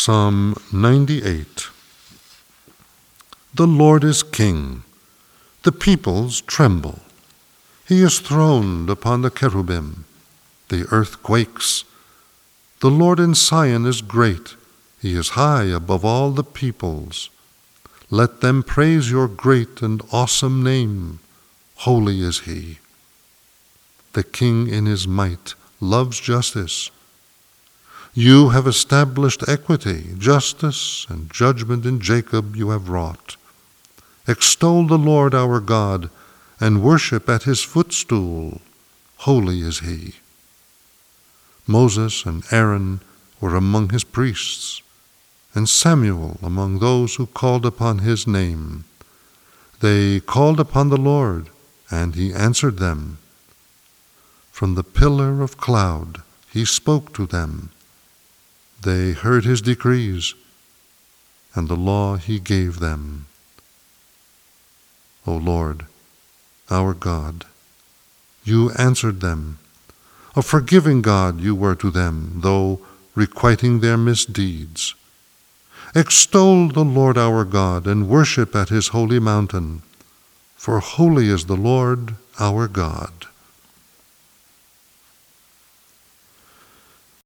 Psalm 98. The Lord is King. The peoples tremble. He is throned upon the cherubim. The earth quakes. The Lord in Zion is great. He is high above all the peoples. Let them praise your great and awesome name. Holy is he. The King in his might loves justice. You have established equity, justice, and judgment in Jacob you have wrought. Extol the Lord our God, and worship at his footstool. Holy is he. Moses and Aaron were among his priests, and Samuel among those who called upon his name. They called upon the Lord, and he answered them. From the pillar of cloud he spoke to them. They heard his decrees, and the law he gave them. O Lord, our God, you answered them. A forgiving God you were to them, though requiting their misdeeds. Extol the Lord our God, and worship at his holy mountain, for holy is the Lord our God.